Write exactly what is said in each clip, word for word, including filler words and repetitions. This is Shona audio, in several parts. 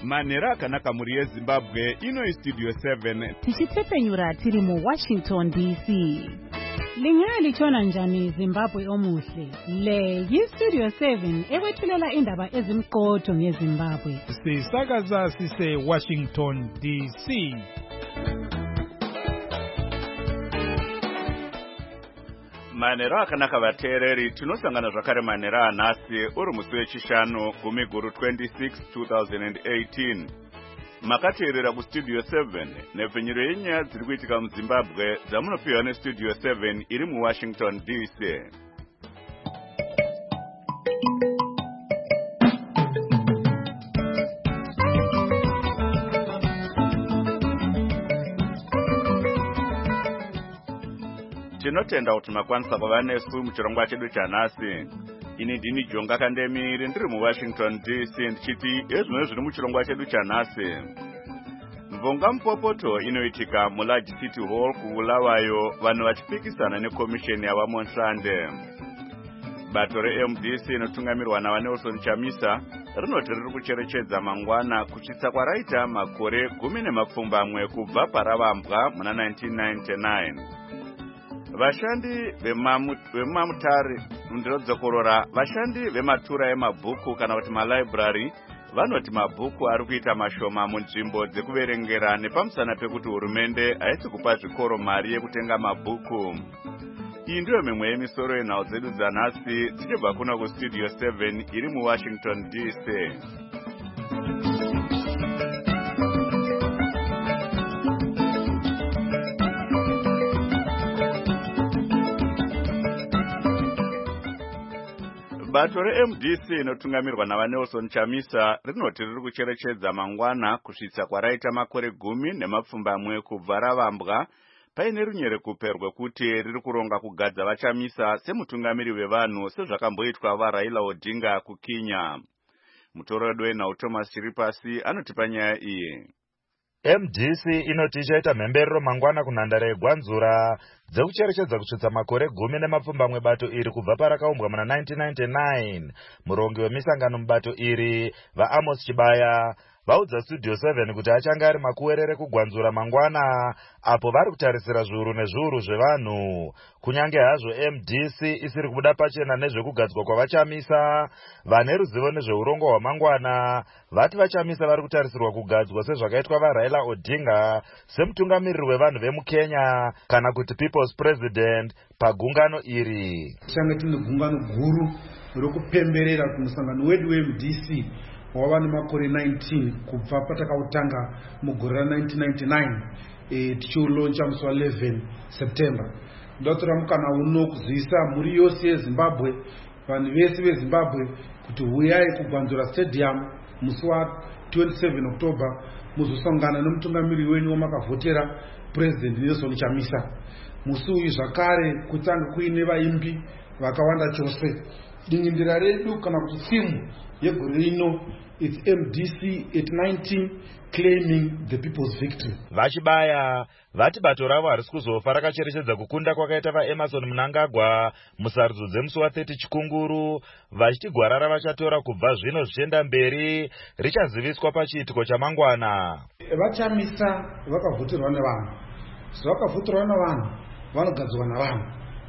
manhero akanaka muri yezimbabwe ino istudio seven tichitepenyura tiri muwashington D C. Lingalitshona njani Zimbabwe omuhle? Le yistudio seven ekwethulela indaba ezimqotho ngeZimbabwe. Sisakaza sise Washington D C. manhero akanaka vateereri, tinosangana zvakare manhero anhasi uri musi wechishanu gumi guru twenty-six two thousand eighteen. Makateerera kustudio seven nepfenyuro yenyaya dziri kuitika muZimbabwe dzamunopiwa nestudio seven iri muWashington D C. Tinotenda kuti makwanisa kuva nesu muchirongwa chedu chanhasi. Ini ndini Jonga Kandemiri ndiri muWashington D C ndichiti ezvino zviri muchirongwa chedu chanhasi. Mvonga mupopoto inoitika muLarge City Hall kuBulawayo vanhu vachipikisana nekomisheni yavamonhlande. Bato reM D C inotungamirwa naVanelson Chamisa rinoti riri kucherechedza mangwana kuchitsa kwaraita makore gumi nemapfumbamwe kubva paravambwa muna nineteen ninety-nine. Vashandi vemamutare ndinodzokorora vashandi vematura emabhuku kana kuti malibrary vanoti mabhuku ari kuita mashoma munzvimbo dzekuverengera nepamusana pekuti hurumende haisi kupa zvikoro mari yekutenga mabhuku. Iyi ndiyo mimwe yemisoro yenhau dzedu dzanhasi dzichibva kuno kustudio seven iri muWashington D C. Bato reM D C inotungamirwa naVanelson Chamisa rinoti riri kucherechedza mangwana kusvitsa kwaraita makore gumi nemapfumbamwe kubva ravambwa paine runyerekupe rwekuti riri kuronga kugadza vaChamisa semutungamiri wevanhu sezvakamboitwa vaRaila Odinga kuKenya. Mutoro wedu wenhau Thomas Chiripasi anotipa nyaya iyi. M D C inoti ichaita mhemberero mangwana kunhandare yeGwanzura dzekucherechedza kusvitsa makore gumi nemapfumbamwe bato iri kubva parakaumbwa muna nineteen ninety-nine. Murongi wemisangano mubato iri vaAmos Chibaya vaudza studio seven kuti achanga ari makuwerere kuGwanzura mangwana apo vari kutarisira zviuru nezviuru zvevanhu. Kunyange hazvo M D C isiri kubuda pachena nezvekugadzwa kwavaChamisa, vane ruzivo nezveurongo hwamangwana vati vaChamisa vari kutarisirwa kugadzwa sezvakaitwa vaRaila Odinga semutungamiriri wevanhu vemuKenya kana kuti People's President pagungano iri. Tanga tine gungano guru rokupemberera kumusangano wedu weM D C wava nemakore nineteen kubva patakautanga mugore ra nineteen ninety-nine e, tichiuloncha musi wa eleven September. Ndotora mukana uno kuziisa mhuri yose yeZimbabwe, vanhu vese veZimbabwe kuti huyai kuGwanzura Stadium musi wa twenty-seven October muzosangana nemutungamiri wenyu wamakavhotera President Nelson Chamisa. Musi uyu zvakare kutanga kuine vaimbi vakawanda chose. Dingindira redu kana kuti simu yegore rino it's M D C at nineteen claiming the people's victory. Vachibaya vati bato ravo harisi kuzofa rakacherechedza kukunda kwakaita vaEmerson Mnangagwa musarudzo dzemusi wa thirty Chikunguru, vachiti gwara ravachatora kubva zvino zvichienda mberi richaziviswa pachiitiko chamangwana. VaChamisa vakavhutirwa nevanhu, zvavakavhutirwa nevanhu vanogadzwa navanhu.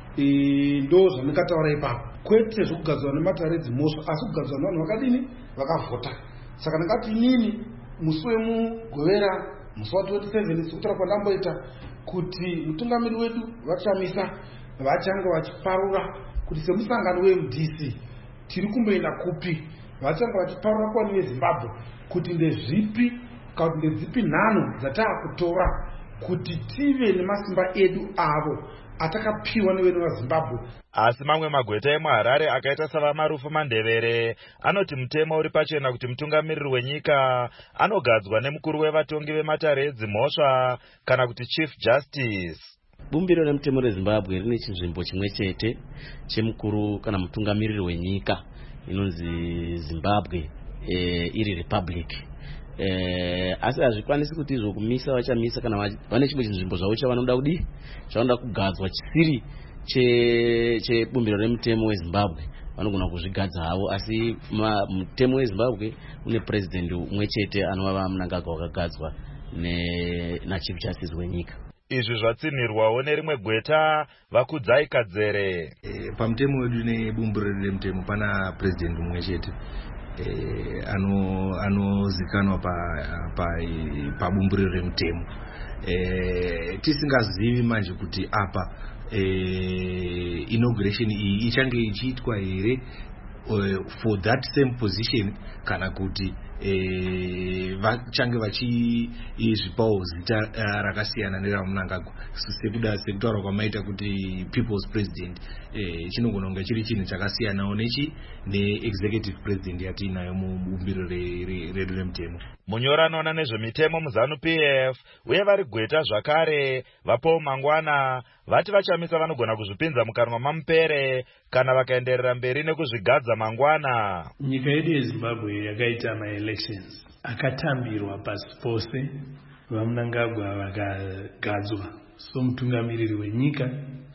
Ndo zvandikataura ipapo, kwete zvokugadzwa nematare edzimhosva asi kugadzwa nevanhu vakadini vakavhota. Saka ndingati inini musi wemugovera musi wa twenty-seven sikutora kwandamboita kuti mutungamiri wedu vaChamisa vachanga vachiparura kuti semusangano weM D C tiri kumboenda kupi, vachanga vachiparura kwani veZimbabwe kuti ndezvipi kana kuti ndedzipi nhano dzataakutora kuti tive nemasimba edu avo atakapiwa newedu vaZimbabwe. Asi mamwe magweta emuHarare akaita savamarufu Mandevere anoti mutemo uri pachena kuti mutungamiriri wenyika anogadzwa nemukuru wevatongi vematare edzimhosva kana kuti Chief Justice. Bumbiro remutemo reZimbabwe rine chinzvimbo chimwe chete chemukuru kana mutungamiriri wenyika inonzi Zimbabwe e, iri Republic. Eh, asi hazvikwanisi kuti izvo kumisa vaChamisa kana vane chimwe chinzvimbo zvavo chavanoda kudi chavanoda kugadzwa chisiri chebumbiro remutemo weZimbabwe. vanogona kuzvigadza havo, asi mutemo weZimbabwe une president umwe chete anova Mnangagwa wakagadzwa nachief justice wenyika. Izvi zvatsinirwawo nerimwe gweta Vakudzai Kadzere. E, pamutemo wedu nebumburiro remutemo pana president umwe chete e, anozikanwa pabumburiro pa, pa remutemo. E, tisingazivi manje kuti apa e, inauguration iyi ichange ichiitwa here uh, for that same position kana kuti eh, vachange vachizvipawo zita uh, rakasiyana neraMnangagwa sekuda sekutaura kwamaita kuti people's president eh, chinogona kunge chiri chinhu chakasiyanawo nechi neexecutive president yatiinayo mubumbiro redu remutemo. Munyora anoona nezvemitemo muZANU-P F uye vari gweta zvakare vaPaul Mangwana vati vachamisa vanogona kuzvipinza mukanwa mamupere kana vakaenderera mberi nekuzvigadza mangwana. Nyika yedu yeZimbabwe yakaita ma-elections akatambirwa pasi pose, vaMnangagwa vakagadzwa somutungamiriri wenyika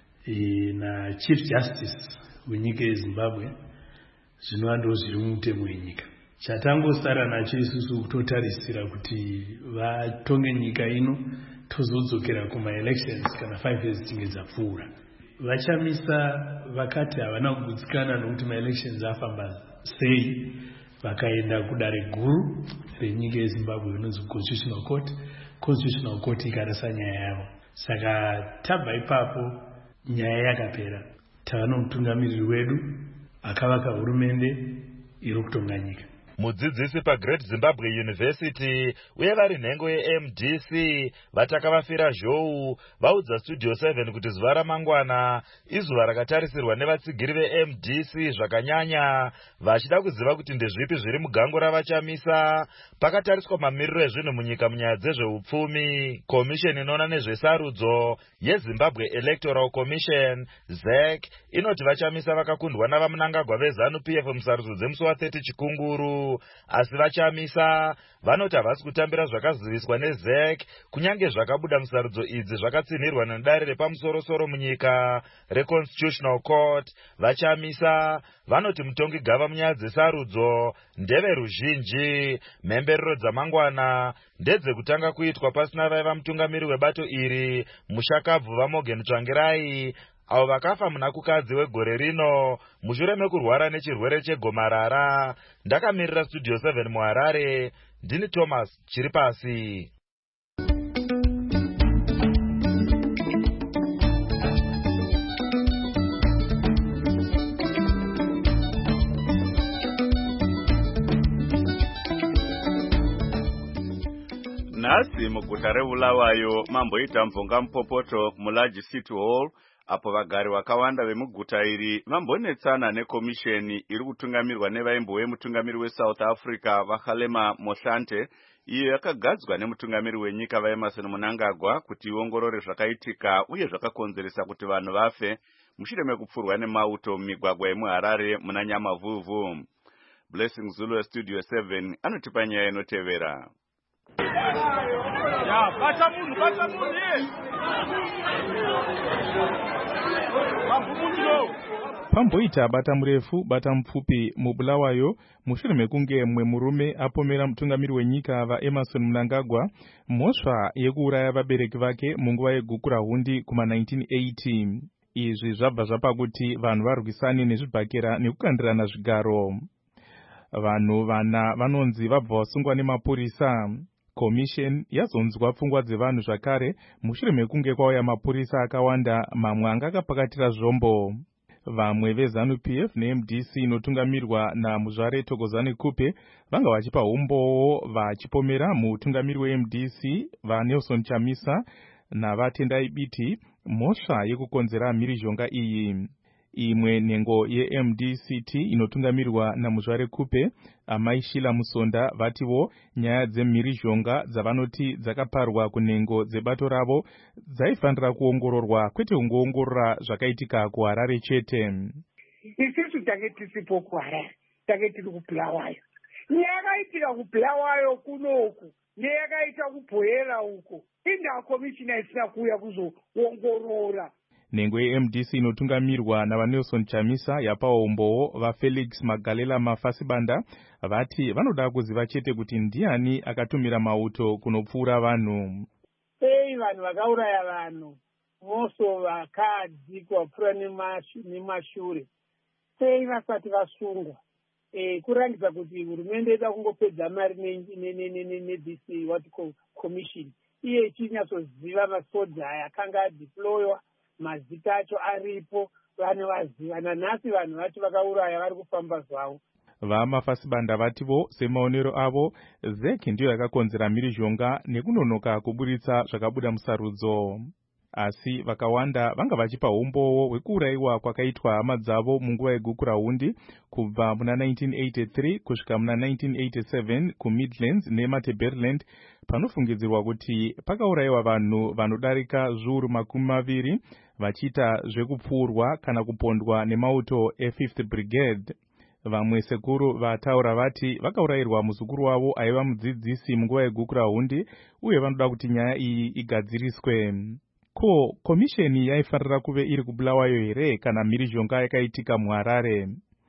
e, na chief justice wenyika yeZimbabwe, zvinova ndo zviri mumutemo wenyika. Chatangosara nacho isusu kutotarisira kuti vatonge nyika ino tozodzokera kuma-elections kana five years dzinge dzapfuura. Vachamisa vakati havana kugutsikana nokuti ma-elections afamba sei, vakaenda kudare guru renyika yeZimbabwe inonzi Constitutional Court. Constitutional Court ikarasa nyaya yavo. Saka tabva ipapo nyaya yakapera. Tava nomutungamiriri wedu akavaka hurumende iri kutonga nyika. Mudzidzisi paGreat Zimbabwe University uye vari nhengo yeM D C vatakavafira zhou vaudza Studio seven kuti zuva ramangwana izuva rakatarisirwa nevatsigiri veM D C zvakanyanya, vachida kuziva kuti ndezvipi zviri mugango ravachamisa pakatariswa mamiriro ezvinhu munyika munyaya dzezveupfumi. Komisheni inoona nezvesarudzo yeZimbabwe Electoral Commission Z E C inoti vachamisa vakakundwa navaMnangagwa veZANU-P F musarudzo dzemusi wa thirty Chikunguru, asi vachamisa vanoti havasi kutambira zvakaziviswa neZ E C kunyange zvakabuda musarudzo idzi zvakatsinirwa nedare repamusoro-soro munyika reConstitutional Court. Vachamisa vanoti mutongi gava munyaya dzesarudzo ndeve ruzhinji. Mhemberero dzamangwana ndedzekutanga kuitwa pasina vaiva mutungamiri webato iri mushakabvu vaMorgan Tsvangirai, avo vakafa munakukadzi wegore rino mushure mekurwara nechirwere chegomarara. Ndakamirira Studio seven muHarare, ndini Thomas Chiripasi. Nhasi muguta reBulawayo mamboita mvonga mupopoto muLarge City Hall, apo vagari vakawanda vemuguta iri vambonetsana nekomisheni iri kutungamirwa nevaimbo vemutungamiri weSouth Africa vaKgalema Mohlante, iyo yakagadzwa nemutungamiri wenyika vaEmmerson Mnangagwa kuti iongorore zvakaitika uye zvakakonzeresa kuti vanhu vafe mushure mekupfurwa nemauto mumigwagwa yemuHarare muna Nyamavhuvhu. Blessing Zulu weStudio seven anotipa nyaya inotevera. Ya, bata munhu, bata munhu ye. Pamboita bata murefu bata mupfupi muBulawayo mushure mekunge mumwe murume apomera mutungamiri wenyika vaEmmerson Mnangagwa mhosva yekuuraya vabereki vake munguva yegukura hundi kuma nineteen eighty. Izvi zvabva zvapa kuti vanhu varwisane nezvibhakera nekukandirana zvigaro. Vanhu vana vanonzi vabva vasungwa nemapurisa. Commission yazonzwa pfungwa dzevanhu zvakare mushure mekunge kwauya mapurisa akawanda, mamwe anga akapakatira zvombo. Vamwe veZANU-P F neM D C inotungamirwa naMuzvare Thokozani Kupe vanga vachipa hombowo vachipomera mutungamiri weM D C vaNelson Chamisa naVatendai Biti mhosva yekukonzera mhirizhonga iyi. Imwe nhengo yeM D C T inotungamirwa naMuzvare Kupe, Amai Shila Musonda, vatiwo nyaya dzemhirizhonga dzavanoti dzakaparwa kunhengo dzebato ravo dzaifanira kuongororwa kwete kungoongorora zvakaitika kuHarare chete. Isusu tange tisipo kuHarare, tange tiri kuBulawayo. Nyakaitika kuBulawayo kunoku neyakaita kuBhoera uko, inda komishina isina kuuya kuzoongorora. Nhengo ye-M D C inotungamirwa navaNelson Chamisa yapawo umbowo vaFelix Magalela Mafasibanda vati vanoda kuziva chete kuti ndiani akatumira mauto kunopfuura vanhu. Sei vanhu vakauraya vanhu moso vakadzi kwapfuura nemashure sei vasati vasungwa? E, kurangidza kuti hurumende ida kungopedza mari ne-D C what commission iye ichinyatsoziva masoja aya akanga adeploywa, mazita acho aripo, vanhu vaziva. Nanhasi vanhu vacho vakauraya vari kufamba zvavo. VaMafasibanda vativo semaonero avo Z E C ndiyo yakakonzera mhirizhonga nekunonoka kuburitsa zvakabuda musarudzo. Asi vakawanda vanga vachipa umbowo hwekuurayiwa kwakaitwa hama dzavo munguva yegukurahundi kubva muna nineteen eighty-three kusvika muna nineteen eighty-seven kuMidlands neMatabeleland, panofungidzirwa kuti pakaurayiwa vanhu vanodarika zviuru makumi maviri vachiita zvekupfuurwa kana kupondwa nemauto eFifth Brigade. Vamwe sekuru vataura vati vakaurayirwa muzukuru wavo aiva mudzidzisi munguva yegukurahundi uye vanoda kuti nyaya iyi igadziriswe. Ko komisheni yaifanira kuve iri kuBulawayo here kana mhirizhonga yakaitika muHarare?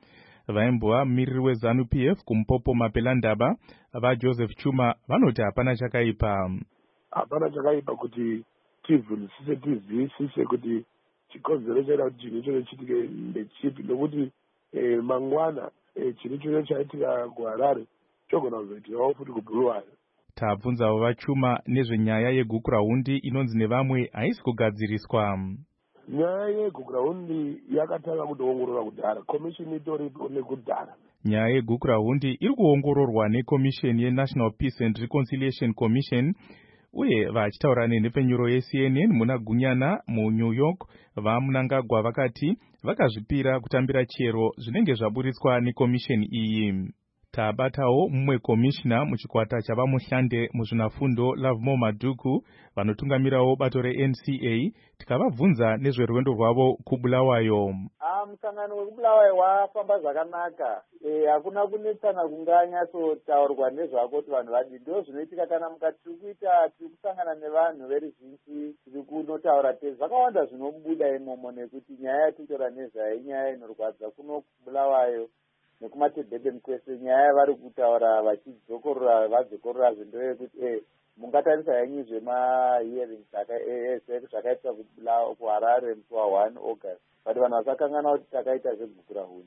Vaimbova mumiriri weZanu P F kuMupopo Mapelandaba vaJoseph Chuma vanoti hapana chakaipa. Hapana chakaipa kuti tivhunisise tizivisise kuti chikonzero chaita kuti chinhu ichocho chitike ndechipi, nokuti eh, mangwana eh, chinhu ichocho chaitika kuHarare chogona kuzoitirawo futi kuBulawayo. Tabvunzawo vaChuma nezvenyaya yegukurahundi inonzi nevamwe haisi kugadziriswa. Nyaya yegukurahundi yakatanga kutoongorora kudhara, komishini itoripo nekudhara. Nyaya yegukurahundi iri kuongororwa nekomisheni yeNational Peace and Reconciliation Commission, uye vachitaura nenhepfenyuro yeC N N muna Gunyana muNew York, vaMnangagwa vakati vakazvipira kutambira chero zvinenge zvaburitswa nekomisheni iyi. Tabatawo mumwe komishina muchikwata chavamushande muzvinafundo Lovemore Maduku vanotungamirawo bato re-N C A, tikavabvunza nezverwendo rwavo kuBulawayo. Ah, musangano wekuBulawayo wafamba zvakanaka. Eh, hakuna kunetsana kunganyatsotaurwa nezvako kuti vanhu vadii. Ndo zvinoitika kana mukati tiri kuita tiri kusangana nevanhu veruzhinji tiri kunotaura tezi. Vakawanda zvinobuda imomo nekuti nyaya yatitora nezvayo inyaya inorwadza kuno kuBulawayo. Nekumatebhedhe kwese nyaya vari kutaura vachidzokorora vadzokorora zvindo yekuti eh mungatarisa yanyu zvemahearings zvakaitwa kuHarare musi wa-one August, but vanhu vasakangana kuti takaita zvegukurahundi.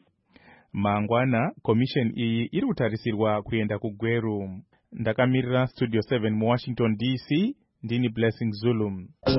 Mangwana komisheni iyi iri kutarisirwa kuenda kuGweru. Ndakamirira Studio seven muWashington D C, ndini Blessing Zulu.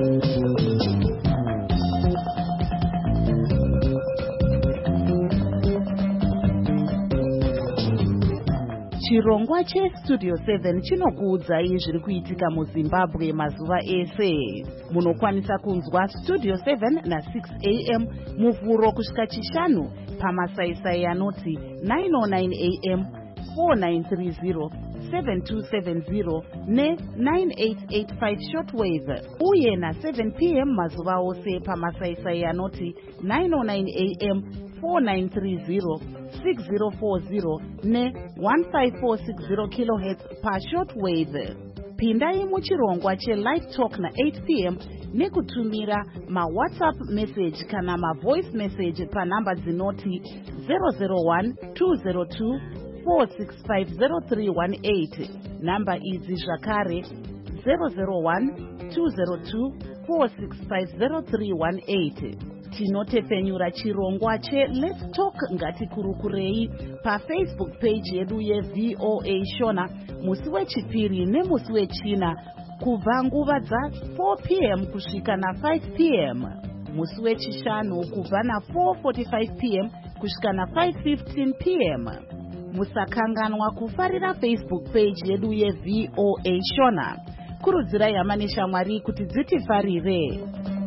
Chirongwa cheStudio seven chinokuudzai zviri kuitika muZimbabwe mazuva ese. Munokwanisa kunzwa Studio seven na six A M muvhuro kusvika chishanu pamasaisai anoti nine oh nine A M, four nine three zero, seven two seven zero ne nine eight eight five shortwave, uye na seven P M mazuva ose pamasaisai anoti nine oh nine A M, four nine three zero, six zero four zero ne one five four six zero kilohertz pa shortwave. Pindai muchirongwa cheLive Talk na eight P M nekutumira ma WhatsApp message kana ma voice message pa namba dzinoti zero zero one two zero two four six five zero three one eight. Namba idzi zvakare zero zero one two zero two four six five zero three one eight. Tinotepfenyura chirongwa che Let's Talk ngatikurukurei pa Facebook page yedu yeV O A Shona musi wechipiri nemusi wechina kubva nguva dza four P M kusvika na five P M, musi wechishanu kubva na four forty-five P M kusvika na five fifteen P M. Musakanganwa kufarira Facebook page yedu yeV O A Shona. Kurudzirai hama neshamwari kuti dzitifarire.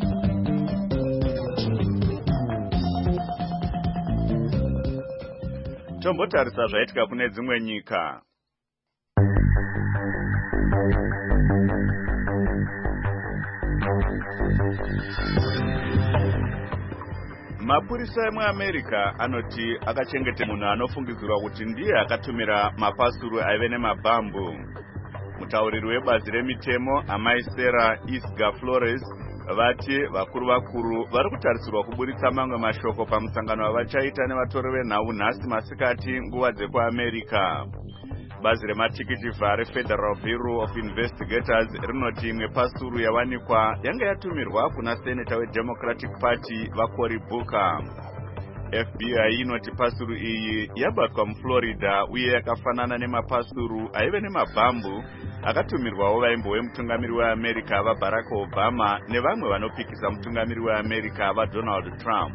Tombotarisa zvaitika kune dzimwe nyika. Mapurisa emuAmerica anoti akachengete munhu anofungidzirwa kuti ndiye akatumira mapasuru aive nemabhambu. Mutauriri webazi remitemo amai Sarah Isga Flores vati vakuru vakuru vari kutarisirwa kuburitsa mamwe mashoko pamusangano wavachaita nevatori venhau nhasi masikati nguva dzekuamerica. Bazi rematikiti vhare Federal Bureau of Investigators rinoti imwe pasuru yawanikwa yanga yatumirwa kuna seneta weDemocratic Party vaCory Booker. F B I inoti pasuru iyi yabatwa muFlorida uye yakafanana nemapasuru aive nemabhambu akatumirwawo vaimbo wemutungamiri weAmerica vaBarack Obama nevamwe vanopikisa mutungamiri weAmerica vaDonald Trump.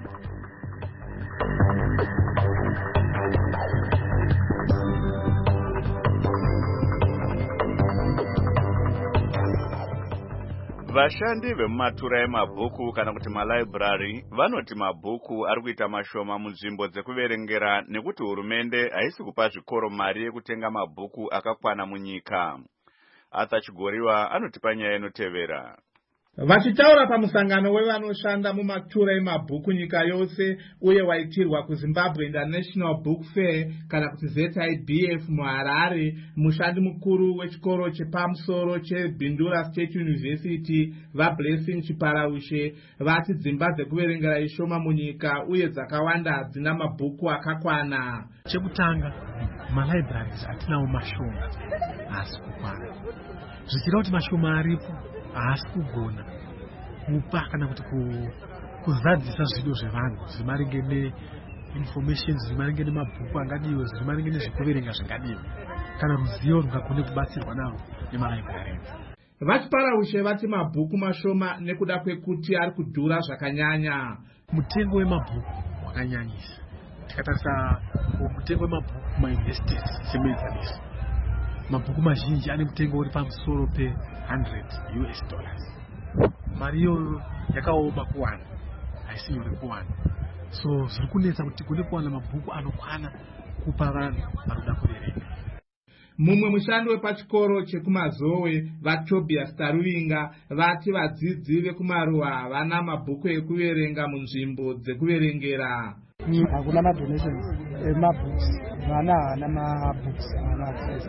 Vashandi vemumatura emabhuku kana kuti malibrary vanoti mabhuku ari kuita mashoma munzvimbo dzekuverengera nekuti hurumende haisi kupa zvikoro mari yekutenga mabhuku akakwana munyika. Arthur Chigoriwa anotipa nyaya inotevera. Vachitaura pamusangano wevanoshanda mumatura emabhuku nyika yose uye waitirwa kuZimbabwe International Book Fair kana kuti Z I B F muHarare, mushandi mukuru wechikoro chepamusoro cheBindura State University vaBlessing Chiparaushe vati dzimba dzekuverengera ishoma munyika uye dzakawanda hadzina mabhuku akakwana. Chekutanga, malibraries atinawo mashoma asi kukwana. Zvichira kuti mashoma aripo haasi kugona kupa kana kuti kuzadzisa zvido zvevanhu zvimaringe neinformation zvimaringe nemabhuku angadiwe zvimaringe nezvekuverenga zvingadiwe kana ruzivo rungagone kubatsirwa navo nemalibrary. Vachiparaushe vati mabhuku mashoma nekuda kwekuti ari kudhura zvakanyanya. Mutengo wemabhuku wakanyanyisa. Tikatarisa mutengo wemabhuku kumauniversities semedzanisa, mabhuku mazhinji ane mutengo uri pamusoro pe one hundred U S dollars. Mari iyoyo yakaoma kuwana, haisi nyore kuwana. So zviri kunetsa kuti kune kuwana mabhuku anokwana kupa vanhu vanoda kuverenga. Mumwe mushandi wepachikoro chekumazowe vaTobias Taruvinga vati vadzidzi vekumaruwa havana mabhuku ekuverenga munzvimbo dzekuverengera. Hakuna madonations emabooks, vana havana mabooks havana access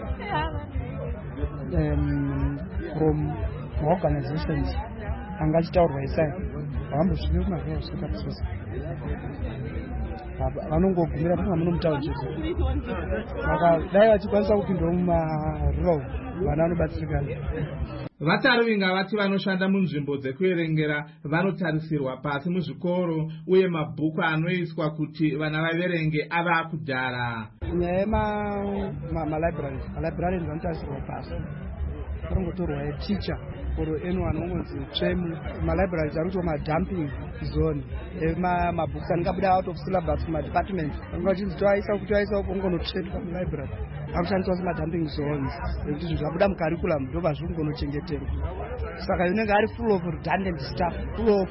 um, from organizations angachitaurwa isai havambosvike kumazuva kusvika pasose vanongogumira panga munomutaunjeza vakadai vachikwanisa kupindwa mumarural vana vanobatsirikana. VaTaruvinga vati vanoshanda munzvimbo dzekuverengera vanotarisirwa pasi muzvikoro uye mabhuku anoiswa kuti vana vaverenge ava kudhara. Nyaya yemalibrary, malibrary vanotarisirwa pasi varongotorwa yeticha oro eno anongonzi tremu. Malibrary ari kuitwa madumping zone emabhuku anengabuda out of syllabus kumadepartment angachinzi toaisa kuti toaisa ongonotrade pamalibrary akushandiswa semadumping zones ekuti zvinhu zvabuda mucurriculum ndo pazviri kungonochengeterwa. Saka inenge ari full of redundant stuff, full of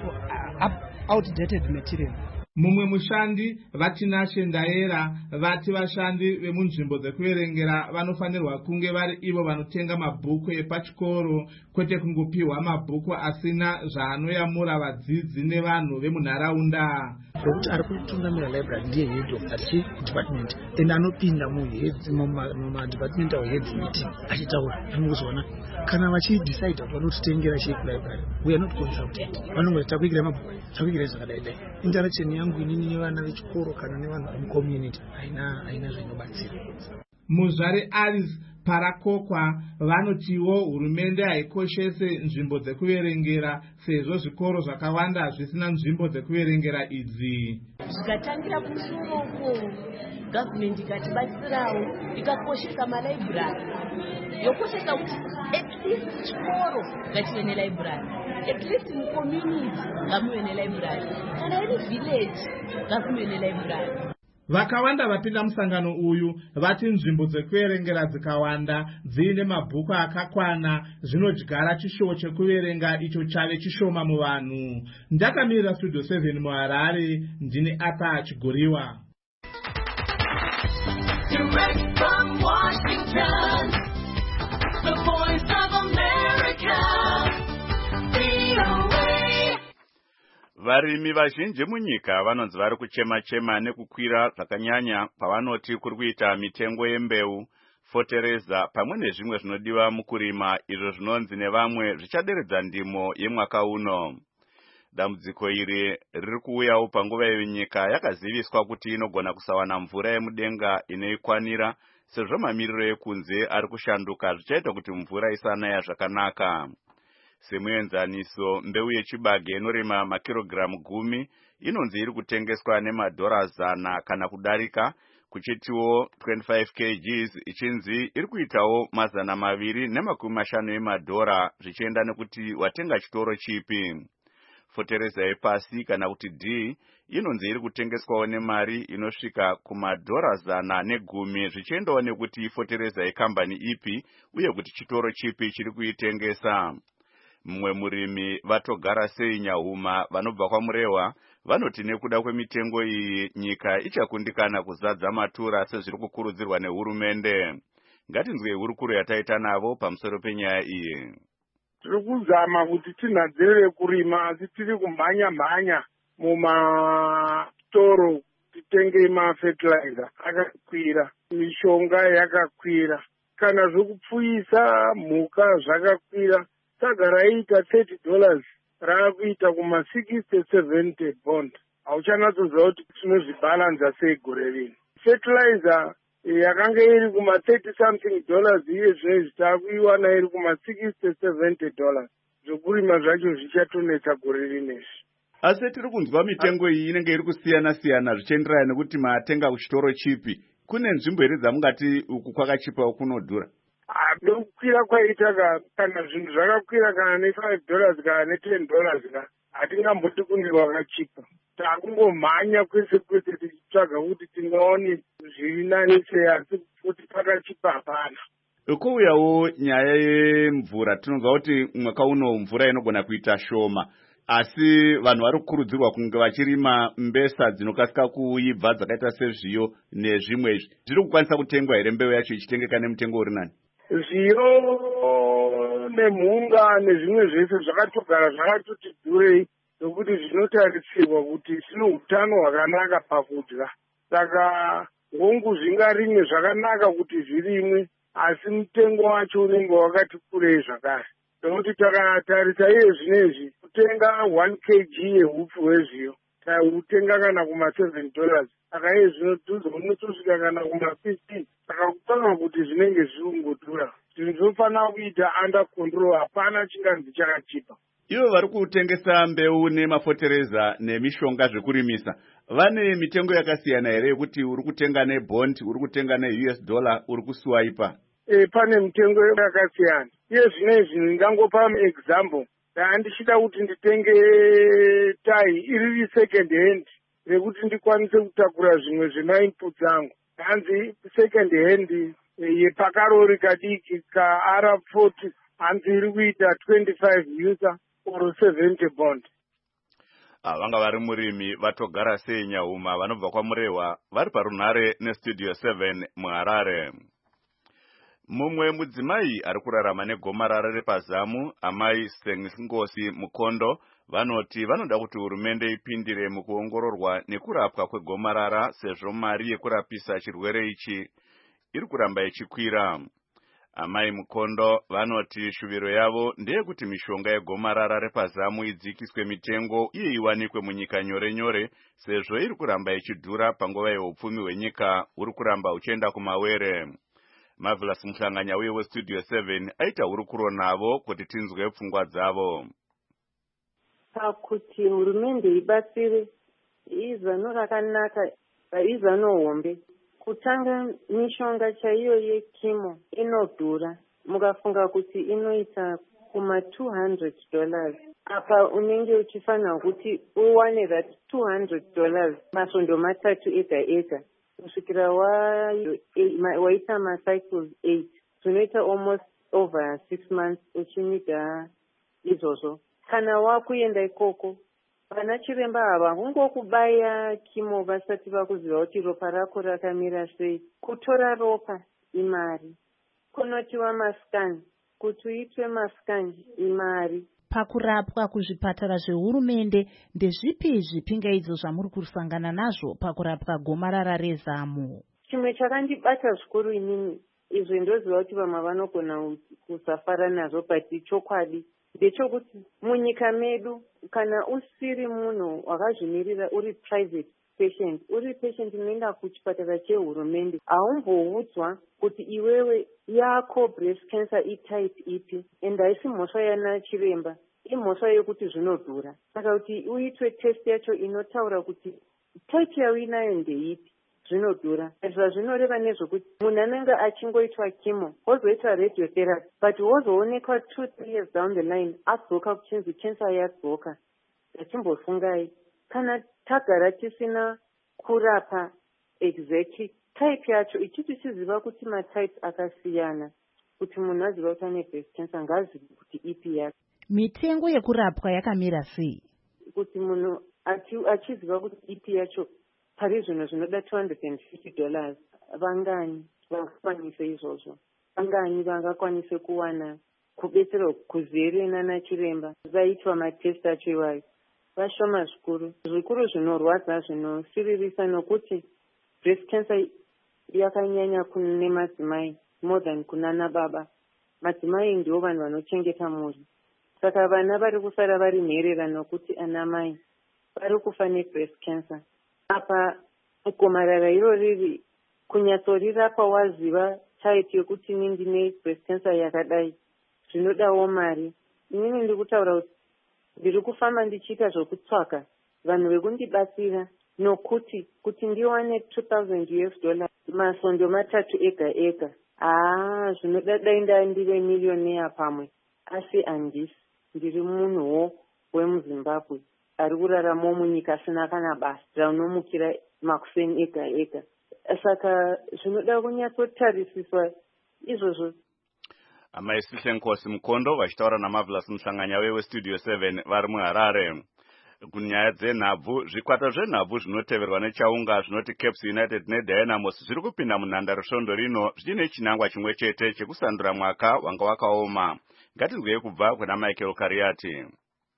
outdated material. Mumwe mushandi vaTinashe Ndaera vati vashandi vemunzvimbo dzekuverengera vanofanirwa kunge vari ivo vanotenga mabhuku epachikoro kwete kungopiwa mabhuku asina zvaanoyamura vadzidzi nevanhu vemunharaunda. Rokuti ari kutungamira library ndiye head of that department and anopinda mumadepartment awo heads meeting achitaura anongozwana kana vachidecide kuti vanotitengera chii kulibrary we are not consulted. Vanongoti takuigira mabhuku takuigira zvakadai dai. Interaction yangu inini nevana vechikoro kana nevanhu vemucommunity haina haina zvinobatsira. Muzvare Alice Parakokwa vanotiwo hurumende haikoshese nzvimbo dzekuverengera sezvo zvikoro zvakawanda zvisina nzvimbo dzekuverengera idzi. Zvikatangira kumusoro government ikatibatsirawo ikakoshesa malibrary yokoshesa kuti at least chikoro ngachive nelibrary, at least mucommunity ngamuve nelibrary, kana any village ngakuve nelibrary. Vakawanda vapinda musangano uyu vati nzvimbo dzekuverengera dzikawanda dziine mabhuku akakwana zvinodyara chishowo chekuverenga icho chave chishoma muvanhu. Ndakamirira Studio seven muHarare, ndine Arthur Chigoriwa. Direct from Washington, the voice of America, V O A. Varimi vazhinji munyika vanonzi vari kuchema-chema nekukwira zvakanyanya pavanoti kuri kuita mitengo yembeu, fotereza pamwe nezvimwe zvinodiwa mukurima izvo zvinonzi nevamwe zvichaderedza ndimo yemwaka uno. Dambudziko iri riri kuuyawo panguva iyo nyika yakaziviswa kuti inogona kusawana mvura yemudenga inoikwanira sezvo mamiriro ekunze ari kushanduka zvichaita kuti mvura isanaya zvakanaka. Semuenzaniso, mbeu yechibage inorema makirogiramu gumi inonzi iri kutengeswa nemadhora zana kana kudarika, kuchitiwo twenty-five kilograms ichinzi iri kuitawo mazana maviri nemakumi mashanu emadhora zvichienda nekuti watenga chitoro chipi. Fotereza yepasi kana kuti D inonzi iri kutengeswawo nemari inosvika kumadhora zana negumi zvichiendawo nekuti fotereza yekambani ipi uye kuti chitoro chipi chiri kuitengesa. Mumwe murimi Vatogara sei Nyahuma vanobva kwaMurehwa vanoti nekuda kwemitengo iyi nyika ichakundikana kuzadza matura sezviri kukurudzirwa nehurumende. Ngatinzwe hurukuro yataita navo pamusoro penyaya iyi. Tiri kuzama kuti tinhadzirire kurima asi tiri kumhanya mhanya mumatoro titenge mafertilizer akakwira, mishonga yakakwira, kana zvokupfuyisa mhuka zvakakwira. Saka raita thirty dollars raakuita kuma sixty seventy bond. Hauchanatsoziva kuti tinozvibalanza sei gore rino. Fertilizer yakanga iri kuma thirty something dollars iye zvinezvi taakuiwana iri kuma sixty seventy dollars. Zvokurima zvacho zvichatonetsa gore rinezvi. Asi tiri kunzwa mitengo iyi inenge iri kusiyana siyana zvichienderana nekuti matenga kuchitoro chipi. Kune nzvimbo here dzamungati uku kwakachipa kunodhura? Ndokukwira kwaita kana zvinhu zvakakwira kana ne-five dollars kana ne-ten dollars ka hatingamboti kunge wakachipa. Takungomhanya kwese kwese tichitsvaga kuti tingaone zviri nani sei asi kuti pakachipa hapana. Kouyawo nyaya yemvura, tinonzwa kuti mwaka uno mvura inogona kuita shoma, asi vanhu vari kukurudzirwa kunge vachirima mbesa dzinokasika kuibva dzakaita sezviyo nezvimwe izvi. Zviri kukwanisa kutengwa here mbeu yacho ichitengeka nemutengo uri nani? Zviyo nemhunga nezvimwe zvese zvakatogara zvakatoti dhurei nokuti zvinotarisirwa kuti zvine utano hwakanaka pakudya. Saka hongu zvingarimwe zvakanaka kuti zvirimwe asi mutengo wacho unenge wakati kurei zvakare. Nokuti takatarisa iye zvinezvi kutenga one kilogram yehupfu hwezviyo taiutenga kana kuma seven dollars. Saka iye zvinodhudza unotosvika kana kuma fifteen. Saka kutanga kuti zvinenge zvirungodhura. Zvinhu zvinofanira kuita under control, hapana chinganzi chakachipa. Ivo vari kutengesa mbeu nemafotereza nemishonga zvekurimisa, vane mitengo yakasiyana here yekuti uri kutenga nebond, uri kutenga ne-U S dollar, uri kuswaipa? E, pane mitengo yakasiyana. Iye zvinezvi ndingangopa example. Handichida kuti nditenge tai iri second hand rekuti ndikwanise kutakura zvimwe zvema-inputs angu. Hanzi second hand yepakarori kadiki ka R forty hanzi iri kuita twenty-five user or seventy bond. Vanga vari murimi Vatogara sei Nyahuma vanobva kwaMurehwa vari parunhare nestudio seven muHarare. Mumwe mudzimai ari kurarama negomarara repazamu, amai Sengosi Mukondo, vanoti vanoda kuti hurumende ipindire mukuongororwa nekurapwa kwegomarara sezvo mari yekurapisa chirwere ichi iri kuramba ichikwira. Amai Mukondo vanoti shuviro yavo ndeyekuti mishonga yegomarara repazamu idzikiswe mitengo uye iwanikwe munyika nyore nyore sezvo iri kuramba ichidhura panguva yeupfumi hwenyika uri kuramba uchienda kumawere. Marvelous Muhlanganya uye westudio seven aita hurukuro navo kuti tinzwe pfungwa dzavo. Pakuti hurumende ibatsire izano rakanaka izano hombe. Kutanga mishonga chaiyo yekimo inodhura. Mukafunga kuti inoita kuma two hundred dollars. Apa unenge uchifana kuti uwane that two hundred dollars masondo matatu ega ega. Kusvikira waita ma-cycles eight. Tunoita almost over six months uchimida izvozvo. Kana wakuenda ikoko, vana chiremba ava hungokubaya kimo vasati vakuziva kuti ropa rako rakamira sei. Kutora ropa imari. Kunotiwa maskani. Kuti uitwe maskani imari. Pakurapwa kuzvipatara zvehurumende, ndezvipi zvipingaidzo zvamuri kusangana nazvo pakurapwa gomarara rezamu? Chimwe chakandibata zvikuru inini, izvo ndoziva kuti vamwe vanogona kusafara nazvo, but chokwadi ndechokuti munyika medu kana usiri munhu wakazvimirira uri private patient uri patient unoenda kuchipatara chehurumende haumboudzwa kuti iwewe yako breast cancer itype ipi and haisi mhosva yana chiremba imhosva yekuti zvinodhura saka kuti uitwe test yacho inotaura kuti type yauinayo ndeipi zvinodhura zvazvinoreva nezvokuti munhu anenge achingoitwa chemo wozoitwa radiotherapy but wozoonekwa two three years down the line adzoka kuchinzi cancer yadzoka zvatimbofungai kana tagara tisina kurapa exactly type yacho ichi tichiziva kuti matypes akasiyana kuti munhu aziva kuti ane breast cancer ngazivi kuti ipi yacho. Mitengo yekurapwa yakamira sei? Kuti munhu achiziva kuti ipi yacho pari zvino zvinoda two hundred fifty dollars vangani vangakwanise izvozvo vangani vangakwanise kuwana kubetserwa kuzere nana chiremba vaitwa matest acho iwayo vashoma zvikuru zvikuru zvinorwadza zvinosiririsa nokuti breast cancer yakanyanya kune madzimai more than kunana baba. Madzimai ndio vanhu vanochengeta mhuri saka vana vari kusara vari nherera nokuti ana mai vari kufa nebreast cancer. Apa gomarara iro riri kunyatsorirapa waziva type yekuti ini ndine breast cancer yakadai zvinodawo mari. Inini ndiri kutaura kuti ndiri kufamba ndichiita zvokutsvaka vanhu vekundibatsira nokuti kuti ndiwane two thousand U S dollars masondo matatu ega ega haa zvinoda dai ndandive miliyonea pamwe asi handisi ndiri munhuwo wemuzimbabwe ari kuraramawo munyika asina kana basa raunomukira makufeni ega ega saka zvinoda kunyatsotarisiswa izvozvo. Amaisihle Nkosi Mukondo vachitaura naMarvelous Muhlanganya weStudio seven vari muHarare. Kunyaya dzenhabvu zvikwata zvenhabvu zvinoteverwa nechaunga zvinoti Caps United neDynamos zviri kupinda munhandare svondo rino zvichine chinangwa chimwe chete chekusandura mwaka wanga wakaoma. Ngatinzwei kubva kuna Michael Kariati.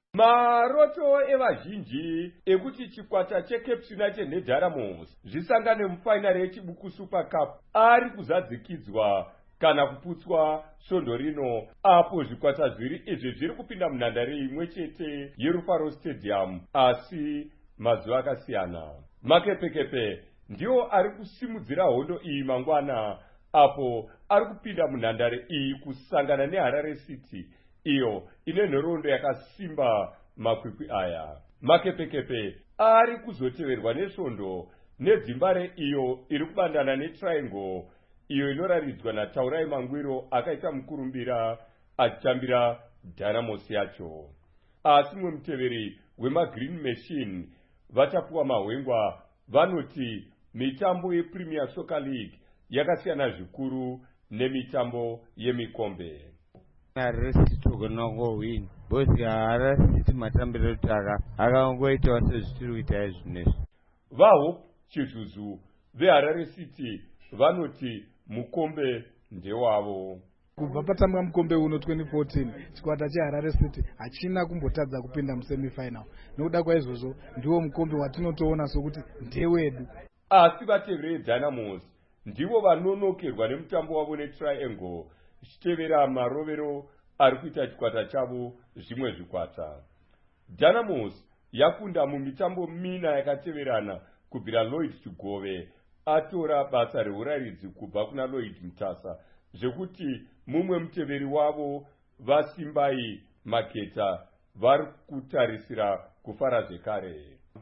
Maroto evazhinji ekuti chikwata cheCaps United neDynamos zvisangane mufainari yechibuku Super Cup ari kuzadzikidzwa kana kuputswa svondo rino apo zvikwata zviri izvi zviri kupinda munhandare imwe chete yeRufaro Stadium asi mazuva akasiyana. Makepekepe ndiwo ari kusimudzira hondo iyi mangwana apo ari kupinda munhandare iyi kusangana neHarare City iyo ine nhoroondo yakasimba makwikwi aya. Makepekepe ari kuzoteverwa nesvondo nedzimbare iyo iri kubandana neTriangle iyo inoraridzwa naTaurai Mangwiro akaita mukurumbira achitambira Dynamos yacho. Asi mwe muteveri wemaGreen Machine vachapuwa mahwengwa vanoti mitambo yePremier Soccer League yakasiyana zvikuru nemitambo yemikombe. Harare City togonongowin bosi Harare City matambiro taka akangoitawo sezvitiri kuita izvinezvi. VaHope Chituzu veHarare City vanoti mukombe ndewavo. Kubva patambwa mukombe uno twenty fourteen chikwata cheHarare City hachina kumbotadza kupinda musemifinal. Nokuda kwaizvozvo ndiwo mukombe watinotoona sokuti ndewedu. Asi vateveri Dynamos ndivo vanonokerwa nemutambo wavo neTriangle zvichitevera marovero ari kuita chikwata chavo zvimwe zvikwata. Dynamos yakunda mumitambo mina yakateverana kubvira Lloyd Chigove atora basa reuraridzi kubva kuna Lloyd Mutasa zvekuti mumwe muteveri wavo vasimbai Maketa vari kutarisira kufara zvekare.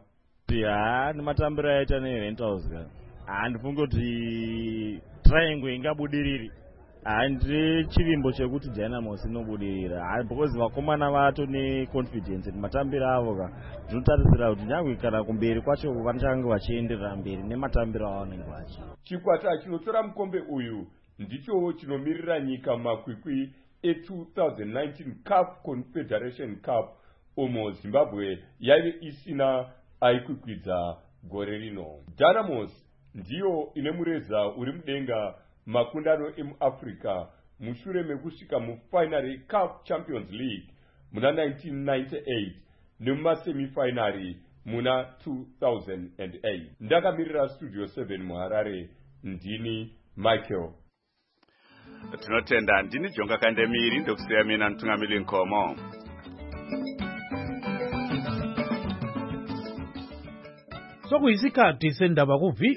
Haa nematambiro aita neRentals ka handifungi kuti Triangle ingabudiriri. Handi chivimbo chekuti Dynamos inobudirira because vakomana vato neconfidence nematambiro avo ka zvinotarisira kuti nyangwe kana kumberi kwacho vachange vachienderera mberi nematambiro avo vanenge vachi. Chikwata chinotora mukombe uyu ndicho chinomirira nyika makwikwi e-twenty nineteen CAF Confederation Cup umo Zimbabwe yaive isina aikwikwidza gore rino. Dynamos ndiyo ine mureza uri mudenga makundano emuAfrica mushure mekusvika mufinary yeCAF Champions League muna nineteen ninety-eight nemumasemifinary muna two thousand eight. Ndakamirira Studio seven muHarare ndini Michael. Tinotenda ndini Jonga Kandemiri ndokusiya mina Ntungamili Nkomo. sokuyisikhathi sendaba ku-V